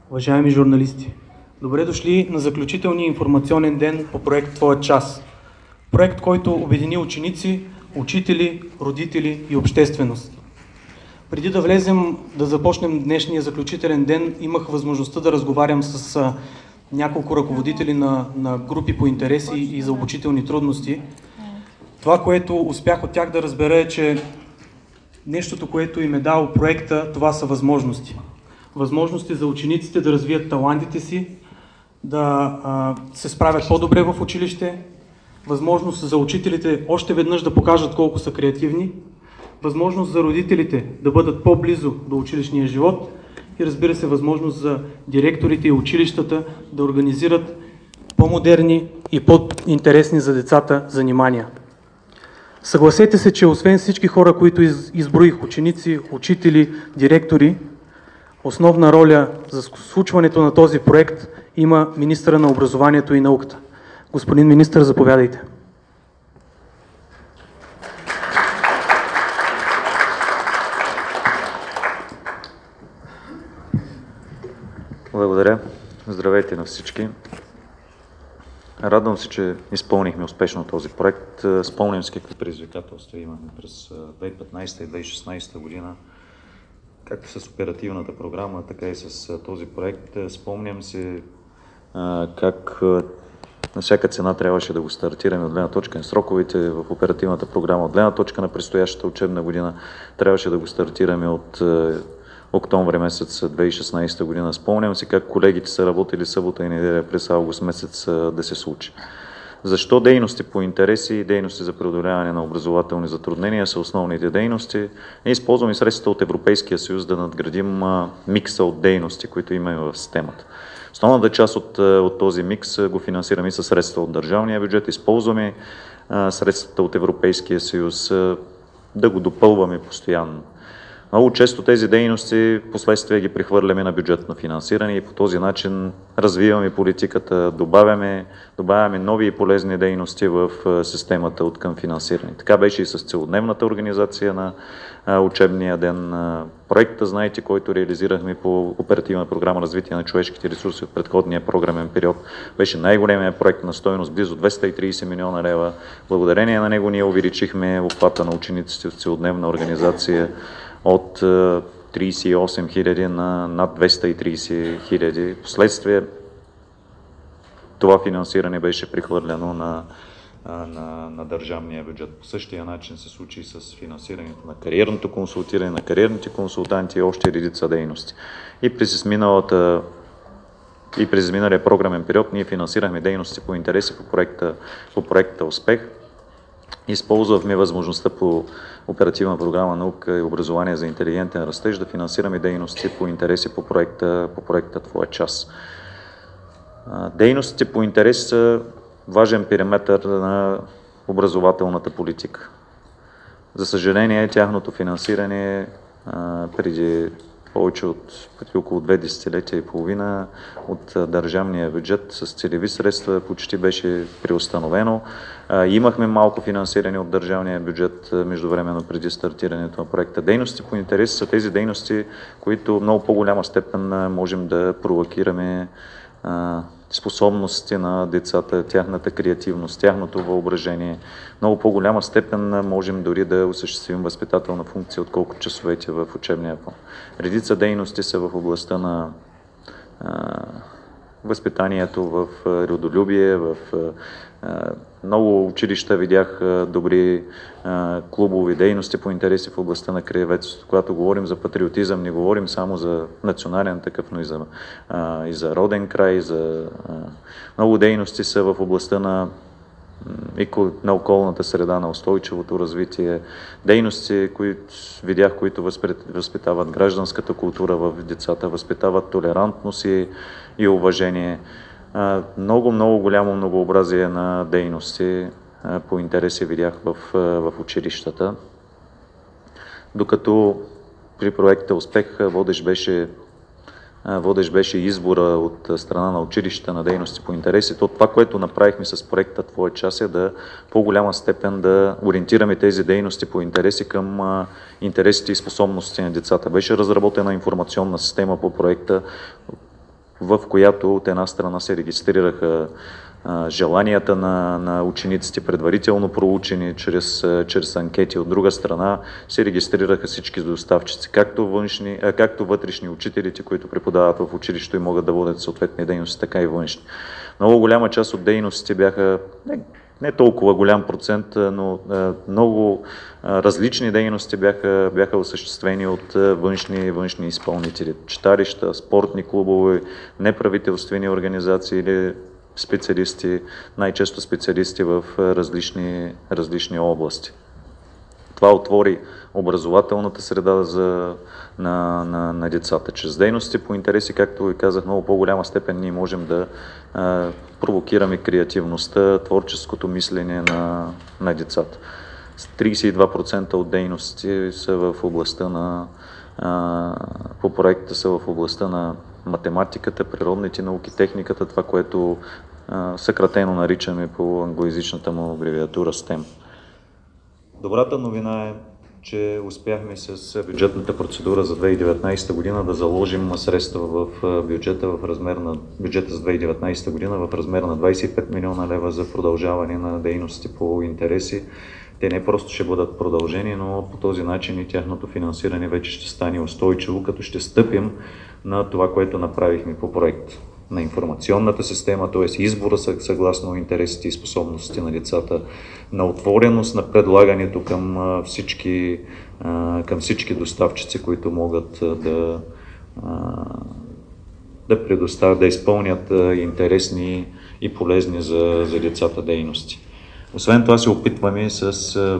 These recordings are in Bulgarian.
Уважаеми журналисти, добре дошли на заключителния информационен ден по проект Твоя час. Проект, който обедини ученици, учители, родители и общественост. Преди да влезем, да започнем днешния заключителен ден, имах възможността да разговарям с няколко ръководители на групи по интереси и за обучителни трудности. Това, което успях от тях да разбера е, че нещото, което им е дал проекта, това са възможности. Възможности за учениците да развият талантите си, да се справят по-добре в училище, възможност за учителите още веднъж да покажат колко са креативни, възможност за родителите да бъдат по-близо до училищния живот и, разбира се, възможност за директорите и училищата да организират по-модерни и по-интересни за децата занимания. Съгласете се, че освен всички хора, които изброих, ученици, учители, директори, основна роля за случването на този проект има министъра на образованието и науката. Господин министър, заповядайте. Благодаря. Здравейте на всички. Радвам се, че изпълнихме успешно този проект. Спомням си какви предизвикателства имахме през 2015 и 2016 година, както с оперативната програма, така и с този проект. Спомням си как на всяка цена трябваше да го стартираме от гледна точка на сроковете в оперативната програма, от гледна точка на предстоящата учебна година. Трябваше да го стартираме от октомври месец 2016 година. Спомням си как колегите са работили събота и неделя през август месец да се случи. Защо дейности по интереси и дейности за преодоляване на образователни затруднения са основните дейности? Използваме средствата от Европейския съюз да надградим микса от дейности, които имаме в системата. Основната част от този микс го финансираме със средства от държавния бюджет. Използваме средствата от Европейския съюз да го допълваме постоянно. Много често тези дейности последствие ги прехвърляме на бюджетно финансиране и по този начин развиваме политиката, добавяме нови и полезни дейности в системата от към финансиране. Така беше и с целодневната организация на учебния ден. Проекта, знаете, който реализирахме по оперативна програма развитие на човешките ресурси от предходния програмен период, беше най-големият проект на стойност близо 230 милиона лева. Благодарение на него ние увеличихме обхвата на учениците в целодневна организация от 38 хиляди на над 230 хиляди. Впоследствие това финансиране беше прехвърлено на държавния бюджет. По същия начин се случи и с финансирането на кариерното консултиране, на кариерните консултанти и още редица дейности. И през изминалия програмен период ние финансирахме дейности по интереси по проекта Успех. Използвахме възможността по оперативна програма наука и образование за интелигентен растеж да финансираме дейности по интереси по проекта Твоя час. Дейностите по интереси са важен параметър на образователната политика. За съжаление, тяхното финансиране преди около 2 десетилетия и половина от държавния бюджет с целеви средства почти беше преустановено. Имахме малко финансиране от държавния бюджет междувременно преди стартирането на проекта. Дейности по интерес са тези дейности, които в много по-голяма степен можем да провокираме способностите на децата, тяхната креативност, тяхното въображение. Много по-голяма степен можем дори да осъществим възпитателна функция, отколкото часовете в учебния план. Редица дейности са в областта на възпитанието в родолюбие, в много училища видях добри клубови дейности по интереси в областта на краеведството. Когато говорим за патриотизъм, не говорим само за национален такъв, но и за роден край, много дейности са в областта на околната среда, на устойчивото развитие. Дейности, които възпитават гражданската култура в децата, възпитават толерантност и уважение. Много голямо многообразие на дейности по интереси видях в училищата. Докато при проекта Успех водещ беше избора от страна на училищата на дейности по интереси. Това, което направихме с проекта Твоя час е да по-голяма степен да ориентираме тези дейности по интереси към интересите и способностите на децата. Беше разработена информационна система по проекта, в която от една страна се регистрираха желанията на учениците, предварително проучени чрез анкети. От друга страна се регистрираха всички доставчици, както вътрешни учителите, които преподават в училището и могат да водят съответни дейности, така и външни. Много голяма част от дейностите бяха, не толкова голям процент, но много различни дейности бяха осъществени от външни изпълнители. Читалища, спортни клубове, неправителствени организации или специалисти, най-често специалисти в различни области. Това отвори образователната среда на децата. Чрез дейности по интереси, както ви казах, много по-голяма степен ние можем да провокираме креативността, творческото мислене на децата. 32% от дейности са в областта по проекта са в областта на математиката, природните науки, техниката, това, което съкратено наричаме по англоязичната му абревиатура STEM. Добрата новина е, че успяхме с бюджетната процедура за 2019 година да заложим средства в бюджета за 2019 година в размер на 25 милиона лева за продължаване на дейности по интереси. Те не просто ще бъдат продължени, но по този начин и тяхното финансиране вече ще стане устойчиво, като ще стъпим на това, което направихме по проект. На информационната система, т.е. избора съгласно интересите и способностите на децата, на отвореност на предлагането към всички доставчици, които могат да предоставят, да изпълнят интересни и полезни за децата дейности. Освен това се опитваме с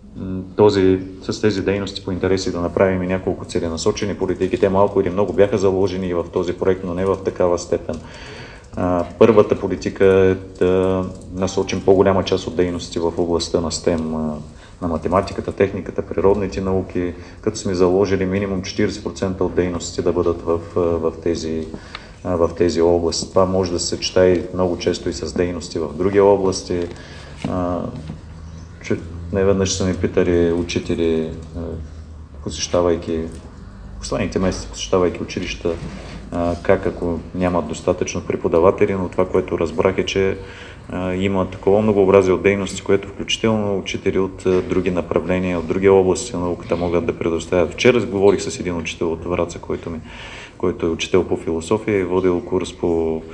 тези дейности по интереси да направим и няколко целенасочени политики. Те малко или много бяха заложени и в този проект, но не в такава степен. Първата политика е да насочим по-голяма част от дейности в областта на STEM, на математиката, техниката, природните науки, като сме заложили минимум 40% от дейностите да бъдат в тези области. Това може да се съчетае много често и с дейности в други области. Неведнъж са ми питали учители, последните месеци посещавайки училища, как ако нямат достатъчно преподаватели, но това, което разбрах е, че има такова многообразие от дейности, което включително учители от други направления, от други области на науката могат да предоставят. Вчера говорих с един учител от Враца, който е учител по философия и водил курс по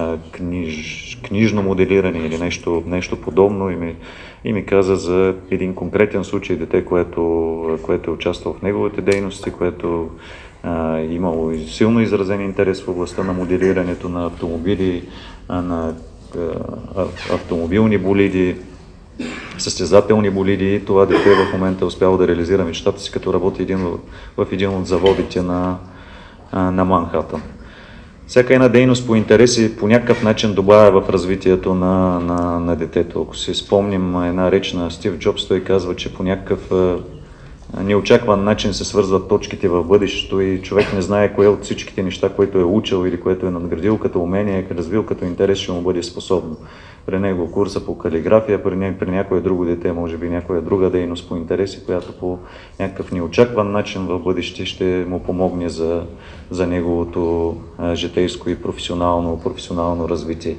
книжно моделиране или нещо подобно и ми каза за един конкретен случай дете, което е участвало в неговите дейности, което имало силно изразен интерес в областта на моделирането на автомобили, на автомобилни болиди, състезателни болиди, и това дете в момента е успяло да реализира мечтата си, като работи в един от заводите на Манхатън. Всяка една дейност по интереси по някакъв начин добавя в развитието на детето. Ако си спомним една реч на Стив Джобс, той казва, че по някакъв неочакван начин се свързват точките в бъдещето и човек не знае кое от всичките неща, което е учил или което е надградил като умение, развил като интерес, ще му бъде способно. При него курса по калиграфия, при някое друго дете, може би някоя друга дейност по интереси, която по някакъв неочакван начин в бъдеще ще му помогне за неговото житейско и професионално развитие.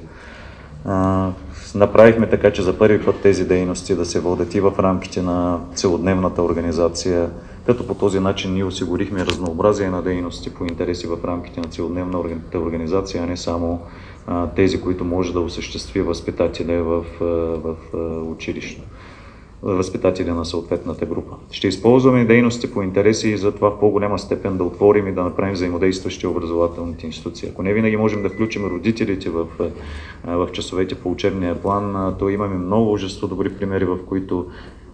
Направихме така, че за първи път тези дейности да се водят и в рамките на целодневната организация, като по този начин ние осигурихме разнообразие на дейности по интереси в рамките на целодневната организация, а не само тези, които може да осъществи възпитателя в училище, възпитателя на съответната група. Ще използваме дейности по интереси и за това в по-голяма степен да отворим и да направим взаимодействащи образователните институции. Ако не винаги можем да включим родителите в часовете по учебния план, то имаме множество добри примери, в които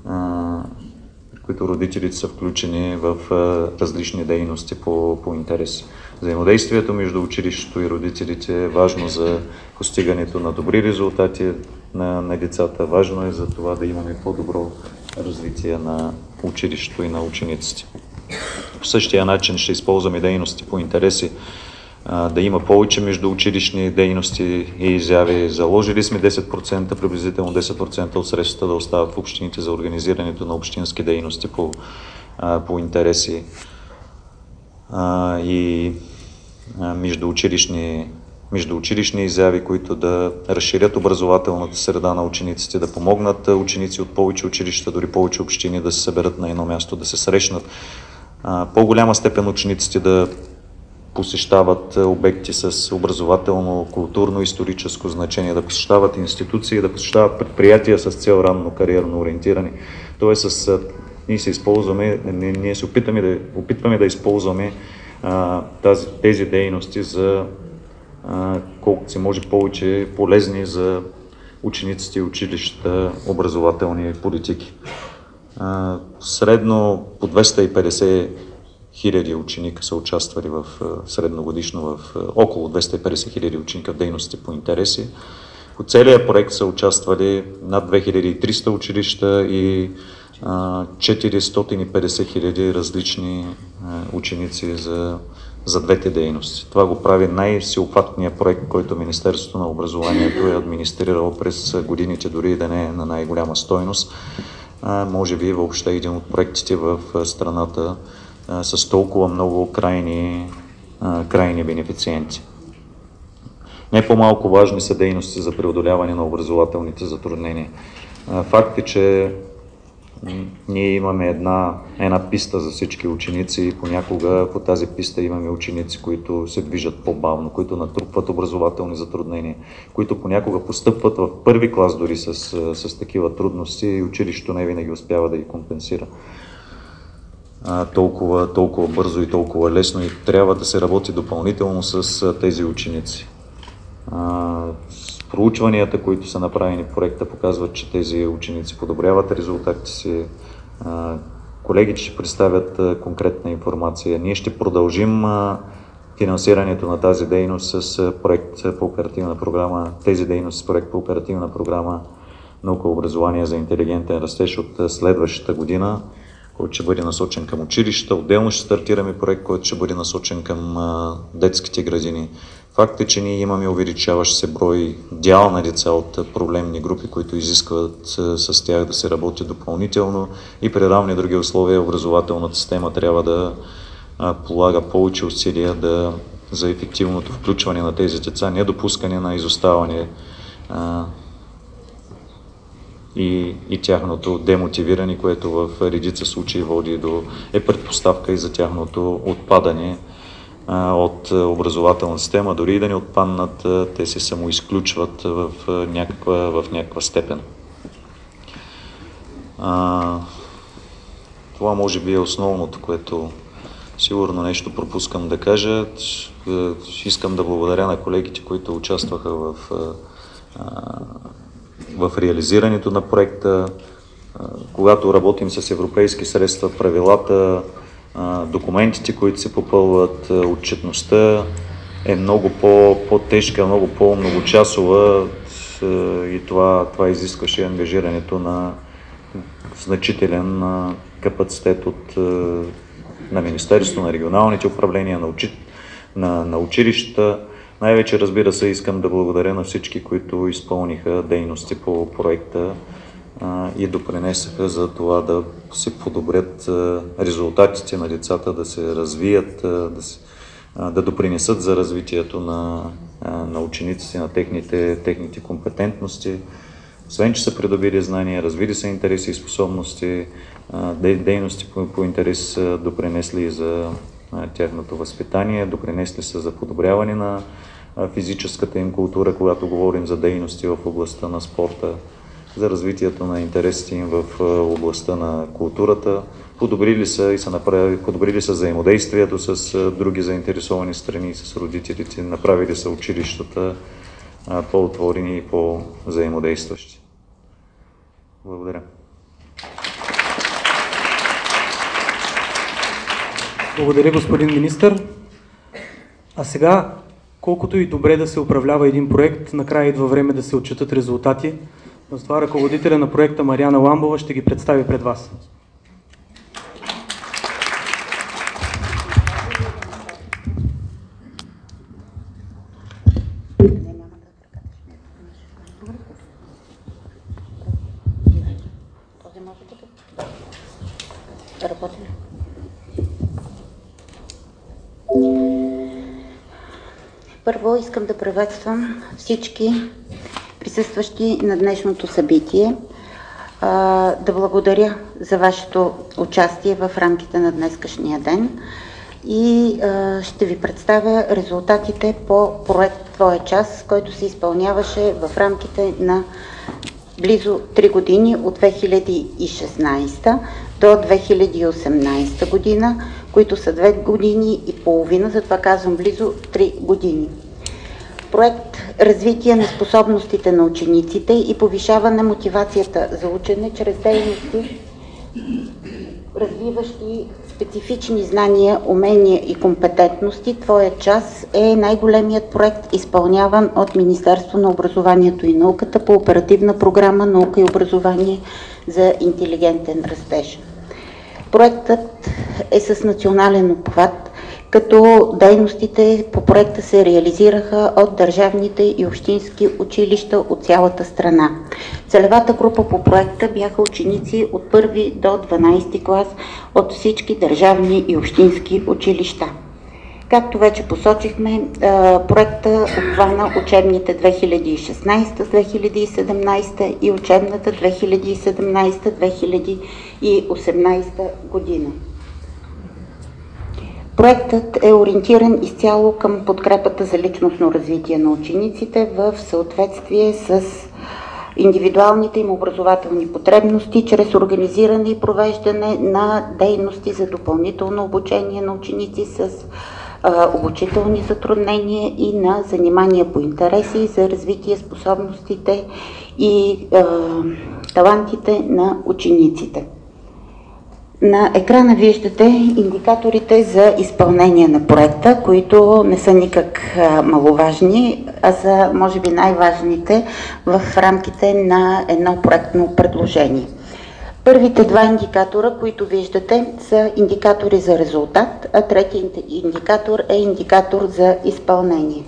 родителите са включени в различни дейности по интереси. Взаимодействието между училището и родителите е важно за постигането на добри резултати на децата. Важно е за това да имаме по-добро развитие на училището и на учениците. По същия начин ще използваме дейности по интереси, да има повече междуучилищни дейности и изяви. Заложили сме 10%, приблизително 10% от средствата да остават в общините за организирането на общински дейности по интереси. И междуучилищни изяви, които да разширят образователната среда на учениците, да помогнат ученици от повече училища, дори повече общини да се съберат на едно място, да се срещнат. По-голяма степен учениците да посещават обекти с образователно, културно, историческо значение, да посещават институции, да посещават предприятия с цел ранно кариерно ориентиране. Тоест, ние се опитваме да използваме тези дейности за колкото се може повече полезни за учениците и училищата образователни политики. Средно по 250 хиляди ученика са участвали средногодишно около 250 хиляди ученика в дейностите по интереси. По целия проект са участвали над 2300 училища и 450 хиляди различни ученици за двете дейности. Това го прави най-всеобхватният проект, който Министерството на образованието е администрирало през годините, дори да не е на най-голяма стойност. Може би въобще един от проектите в страната с толкова много крайни бенефициенти. Не по-малко важни са дейности за преодоляване на образователните затруднения. Факт е, че ние имаме една писта за всички ученици и понякога по тази писта имаме ученици, които се движат по-бавно, които натрупват образователни затруднения, които понякога постъпват в първи клас дори с такива трудности и училището не винаги успява да ги компенсира толкова бързо и толкова лесно и трябва да се работи допълнително с тези ученици. Проучванията, които са направени в проекта, показват, че тези ученици подобряват резултатите си. Колегите ще представят конкретна информация. Ние ще продължим финансирането на тази дейност с проект по оперативна програма, по оперативна програма Наука и образование за интелигентен растеж от следващата година, който ще бъде насочен към училища. Отделно ще стартираме проект, който ще бъде насочен към детските градини. Факт е, че ние имаме увеличаващ се брой дял на деца от проблемни групи, които изискват с тях да се работи допълнително и при равни други условия образователната система трябва да полага повече усилия за ефективното включване на тези деца, недопускане на изоставане и тяхното демотивиране, което в редица случаи е предпоставка и за тяхното отпадане от образователна система, дори и да не отпаднат, те се самоизключват в някаква степен. Това може би е основното, което сигурно нещо пропускам да кажа. Искам да благодаря на колегите, които участваха в реализирането на проекта. Когато работим с европейски средства, правилата, документите, които се попълват, отчетността е много по-тежка, много по-многочасова и това изискваше ангажирането на значителен капацитет на Министерството, на регионалните управления, на училищата. Най-вече, разбира се, искам да благодаря на всички, които изпълниха дейности по проекта и допринесаха за това да се подобрят резултатите на децата, да се развият, да допринесат за развитието на учениците, на техните компетентности. Освен, че са придобили знания, развили са интереси и способности, дейности по интерес допринесли и за тяхното възпитание, допринесли са за подобряване на физическата им култура, когато говорим за дейности в областта на спорта, за развитието на интересите им в областта на културата. Подобрили са взаимодействието с други заинтересовани страни, с родителите, направили са училищата по-отворени и по-взаимодействащи. Благодаря. Благодаря, господин министър. А сега, колкото и добре да се управлява един проект, накрая идва време да се отчетат резултати. Но с това ръководителя на проекта Мариана Ламбова ще ги представи пред вас. Първо искам да приветствам всички присъстващи на днешното събитие. Да благодаря за вашето участие в рамките на днескашния ден и ще ви представя резултатите по проект Твоя час, който се изпълняваше в рамките на близо 3 години от 2016 до 2018 година, които са 2 години и половина, затова казвам близо 3 години. Проект развитие на способностите на учениците и повишаване мотивацията за учене чрез дейности, развиващи специфични знания, умения и компетентности. Твоя час е най-големият проект, изпълняван от Министерство на образованието и науката по оперативна програма Наука и образование за интелигентен растеж. Проектът е с национален обхват, като дейностите по проекта се реализираха от държавните и общински училища от цялата страна. Целевата група по проекта бяха ученици от 1 до 12 клас от всички държавни и общински училища. Както вече посочихме, проекта обхвана учебните 2016-2017 и учебната 2017-2018 година. Проектът е ориентиран изцяло към подкрепата за личностно развитие на учениците в съответствие с индивидуалните им образователни потребности, чрез организиране и провеждане на дейности за допълнително обучение на ученици с обучителни затруднения и на занимания по интереси за развитие способностите и талантите на учениците. На екрана виждате индикаторите за изпълнение на проекта, които не са никак маловажни, а са може би най-важните в рамките на едно проектно предложение. Първите 2 индикатора, които виждате, са индикатори за резултат, а третият индикатор е индикатор за изпълнение.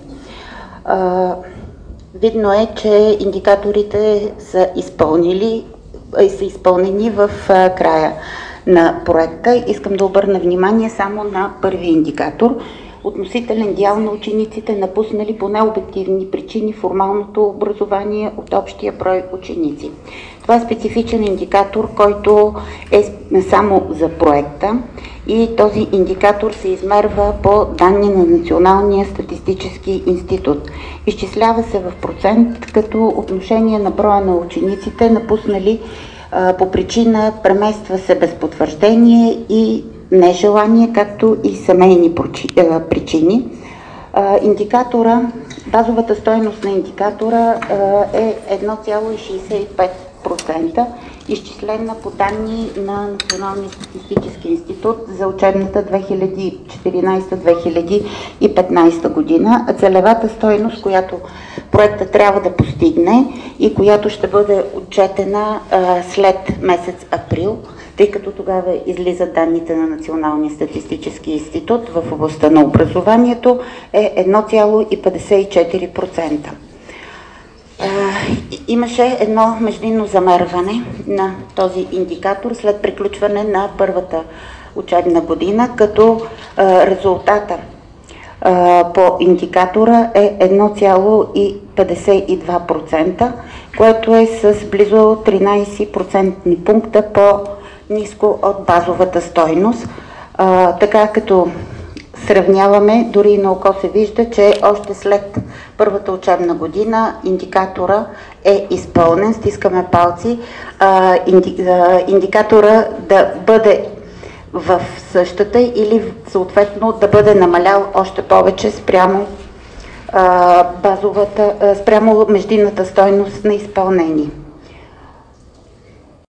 Видно е, че индикаторите са изпълнени в края на проекта. Искам да обърна внимание само на първи индикатор. Относителен дял на учениците, напуснали по необективни причини формалното образование от общия брой ученици. Това е специфичен индикатор, който е само за проекта и този индикатор се измерва по данни на Националния статистически институт. Изчислява се в процент, като отношение на броя на учениците, напуснали по причина премества се без потвърждение и нежелание, както и семейни причини. Базовата стойност на индикатора е 1,65%, изчислена по данни на Националния статистически институт за учебната 2014-2015 година, а целевата стойност, която проектът трябва да постигне и която ще бъде отчетена след месец април, тъй като тогава излизат данните на Националния статистически институт в областта на образованието, е 1,54%. Имаше едно междинно замерване на този индикатор след приключване на първата учебна година, като резултата по индикатора е 1,52%, което е с близо 13% пункта по-ниско от базовата стойност. Така като сравняваме, дори и на око се вижда, че още след първата учебна година индикатора е изпълнен. Стискаме палци индикатора да бъде в същата или съответно да бъде намалял още повече спрямо междинната стойност на изпълнение.